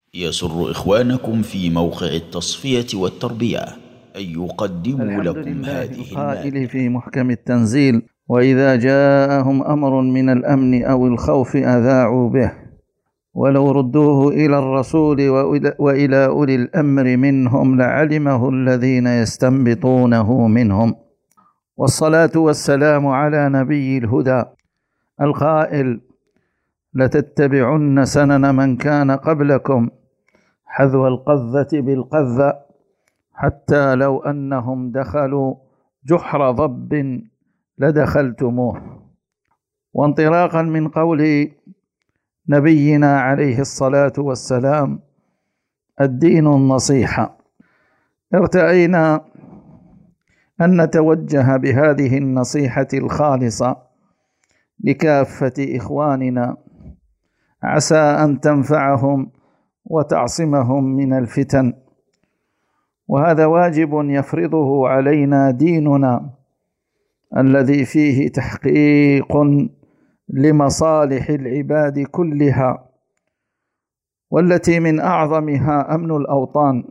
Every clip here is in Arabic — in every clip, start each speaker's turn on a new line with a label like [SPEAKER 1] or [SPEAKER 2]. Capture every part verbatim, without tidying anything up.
[SPEAKER 1] يسر إخوانكم في موقع التصفية والتربية أن يقدموا لكم هذه
[SPEAKER 2] القائل في محكم التنزيل: وإذا جاءهم أمر من الأمن أو الخوف أذاعوا به ولو ردوه إلى الرسول وإلى أولي الأمر منهم لعلمه الذين يستنبطونه منهم. والصلاة والسلام على نبي الهدى القائل: لتتبعن سنن من كان قبلكم حذو القذة بالقذة حتى لو أنهم دخلوا جحر ضب لدخلتموه. وانطلاقا من قول نبينا عليه الصلاة والسلام: الدين النصيحة، ارتأينا أن نتوجه بهذه النصيحة الخالصة لكافة إخواننا عسى أن تنفعهم وتعصمهم من الفتن، وهذا واجب يفرضه علينا ديننا الذي فيه تحقيق لمصالح العباد كلها، والتي من أعظمها أمن الأوطان.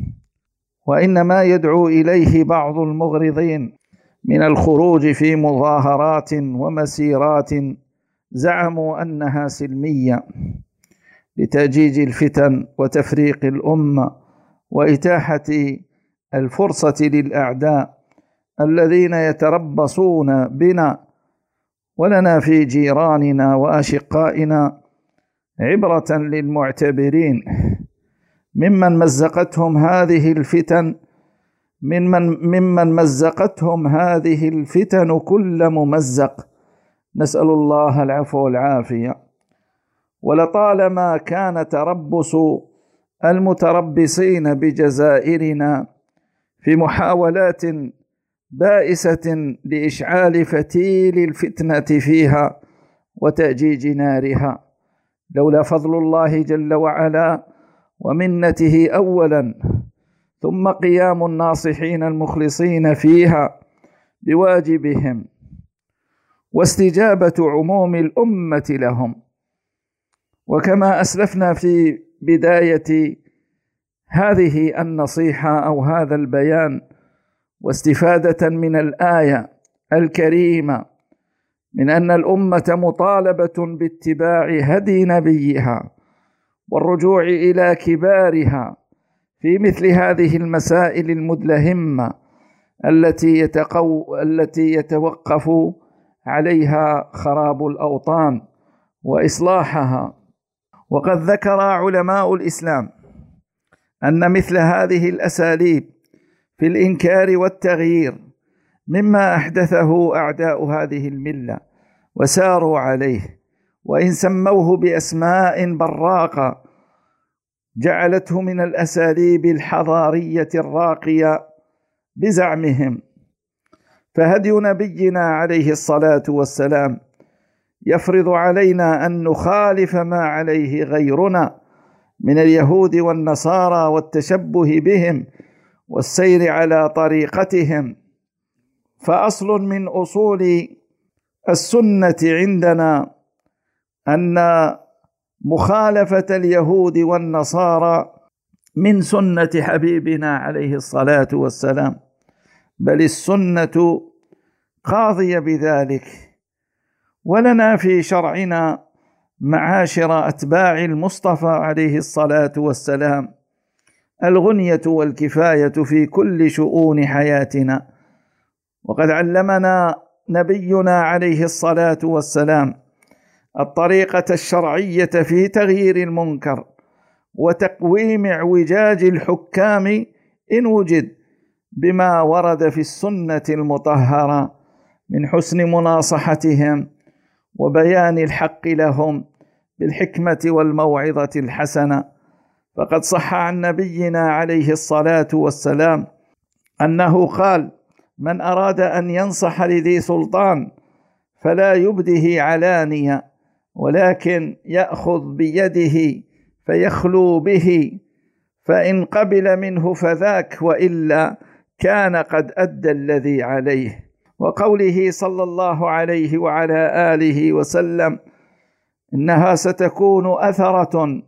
[SPEAKER 2] وإنما يدعو إليه بعض المغرضين من الخروج في مظاهرات ومسيرات زعموا أنها سلمية لتأجيج الفتن وتفريق الأمة وإتاحة الفرصة للأعداء الذين يتربصون بنا ولنا في جيراننا وأشقائنا عبرة للمعتبرين ممن مزقتهم هذه الفتن ممن, ممن مزقتهم هذه الفتن كل ممزق، نسأل الله العفو والعافية. ولطالما كان تربص المتربصين بجزائرنا في محاولات بائسة لإشعال فتيل الفتنة فيها وتأجيج نارها، لولا فضل الله جل وعلا ومنته أولا، ثم قيام الناصحين المخلصين فيها بواجبهم واستجابة عموم الأمة لهم. وكما أسلفنا في بداية هذه النصيحة أو هذا البيان، واستفادة من الآية الكريمة من أن الأمة مطالبة باتباع هدي نبيها والرجوع إلى كبارها في مثل هذه المسائل المدلهمة التي يتقو التي يتوقف عليها خراب الأوطان وإصلاحها. وقد ذكر علماء الإسلام أن مثل هذه الأساليب في الإنكار والتغيير مما أحدثه أعداء هذه الملة وساروا عليه، وإن سموه بأسماء براقة جعلته من الأساليب الحضارية الراقية بزعمهم. فهدي نبينا عليه الصلاة والسلام يفرض علينا أن نخالف ما عليه غيرنا من اليهود والنصارى والتشبه بهم والسير على طريقتهم. فأصل من أصول السنة عندنا أن مخالفة اليهود والنصارى من سنة حبيبنا عليه الصلاة والسلام، بل السنة قاضية بذلك. ولنا في شرعنا معاشر أتباع المصطفى عليه الصلاة والسلام الغنية والكفاية في كل شؤون حياتنا. وقد علمنا نبينا عليه الصلاة والسلام الطريقة الشرعية في تغيير المنكر وتقويم اعوجاج الحكام إن وجد، بما ورد في السنة المطهرة من حسن مناصحتهم وبيان الحق لهم بالحكمة والموعظة الحسنة. فقد صح عن نبينا عليه الصلاة والسلام أنه قال: من أراد أن ينصح لذي سلطان فلا يبده علانية، ولكن يأخذ بيده فيخلو به، فإن قبل منه فذاك، وإلا كان قد أدى الذي عليه. وقوله صلى الله عليه وعلى آله وسلم: إنها ستكون أثرة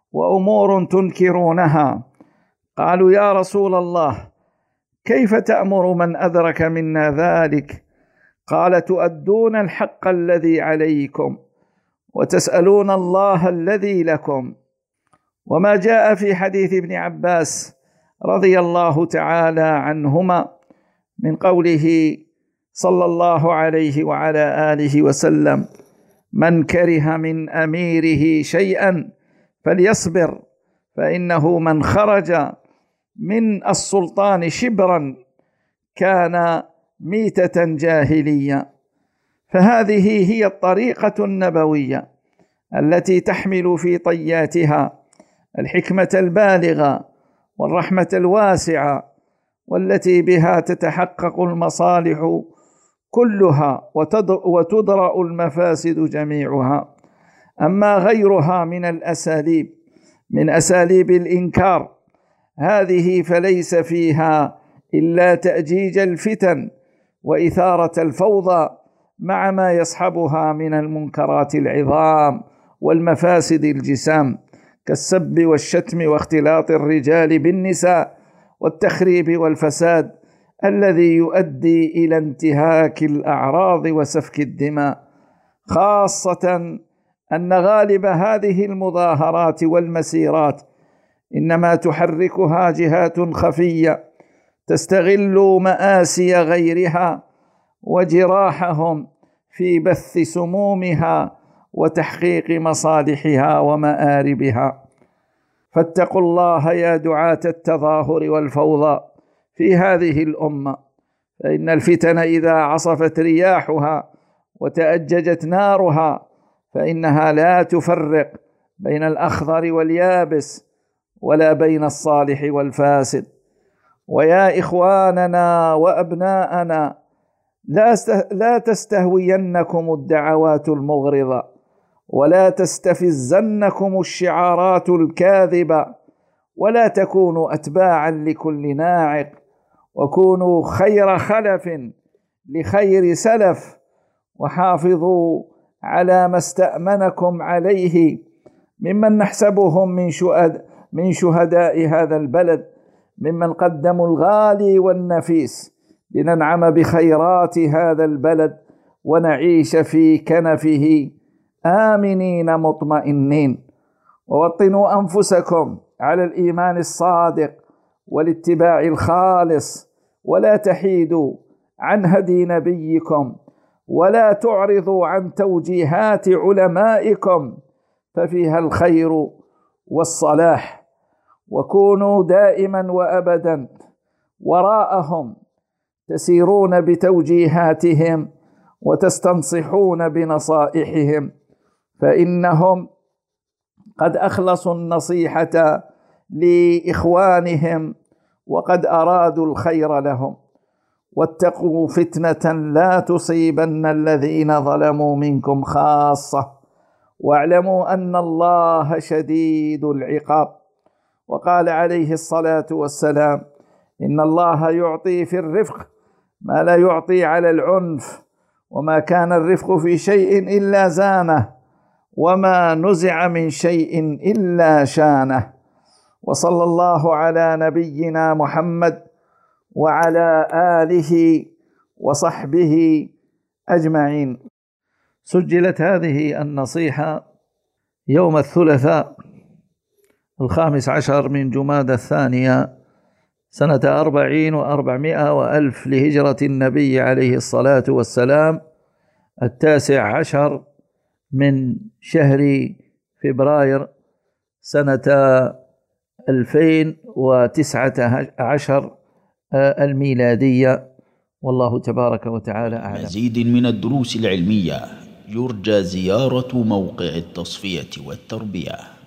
[SPEAKER 2] وأمور تنكرونها. قالوا يا رسول الله كيف تأمر من أدرك منا ذلك؟ قال تؤدون الحق الذي عليكم وتسألون الله الذي لكم. وما جاء في حديث ابن عباس رضي الله تعالى عنهما من قوله صلى الله عليه وعلى آله وسلم: من كره من أميره شيئا فليصبر، فإنه من خرج من السلطان شبرا كان ميتة جاهلية. فهذه هي الطريقة النبوية التي تحمل في طياتها الحكمة البالغة والرحمة الواسعة، والتي بها تتحقق المصالح كلها وتدرأ المفاسد جميعها. أما غيرها من الأساليب من أساليب الإنكار هذه فليس فيها إلا تأجيج الفتن وإثارة الفوضى مع ما يصحبها من المنكرات العظام والمفاسد الجسام، كالسب والشتم واختلاط الرجال بالنساء والتخريب والفساد الذي يؤدي إلى انتهاك الأعراض وسفك الدماء. خاصة أن غالب هذه المظاهرات والمسيرات إنما تحركها جهات خفية تستغل مآسي غيرها وجراحهم في بث سمومها وتحقيق مصالحها ومآربها. فاتقوا الله يا دعاة التظاهر والفوضى في هذه الأمة، فإن الفتن إذا عصفت رياحها وتأججت نارها فإنها لا تفرق بين الأخضر واليابس ولا بين الصالح والفاسد. ويا إخواننا وأبناءنا لا تستهوينكم الدعوات المغرضة ولا تستفزنكم الشعارات الكاذبة، ولا تكونوا أتباعا لكل ناعق، وكونوا خير خلف لخير سلف، وحافظوا على ما استأمنكم عليه ممن نحسبهم من شهداء من شهداء هذا البلد، ممن قدموا الغالي والنفيس لننعم بخيرات هذا البلد ونعيش في كنفه آمنين مطمئنين. ووطنوا أنفسكم على الإيمان الصادق والاتباع الخالص، ولا تحيدوا عن هدي نبيكم، ولا تعرضوا عن توجيهات علمائكم ففيها الخير والصلاح. وكونوا دائما وأبدا وراءهم تسيرون بتوجيهاتهم وتستنصحون بنصائحهم، فإنهم قد أخلصوا النصيحة لإخوانهم وقد أرادوا الخير لهم. واتقوا فتنة لا تصيبن الذين ظلموا منكم خاصة، واعلموا أن الله شديد العقاب. وقال عليه الصلاة والسلام: إن الله يعطي في الرفق ما لا يعطي على العنف، وما كان الرفق في شيء إلا زانه، وما نزع من شيء إلا شانه. وصلى الله على نبينا محمد وعلى آله وصحبه أجمعين. سجلت هذه النصيحة يوم الثلاثاء الخامس عشر من جمادى الثانية سنة أربعين وأربعمائة وألف لهجرة النبي عليه الصلاة والسلام، التاسع عشر من شهر فبراير سنة ألفين وتسعة عشر الميلادية. والله تبارك وتعالى أعلم.
[SPEAKER 1] مزيد من الدروس العلمية يرجى زيارة موقع التصفية والتربية.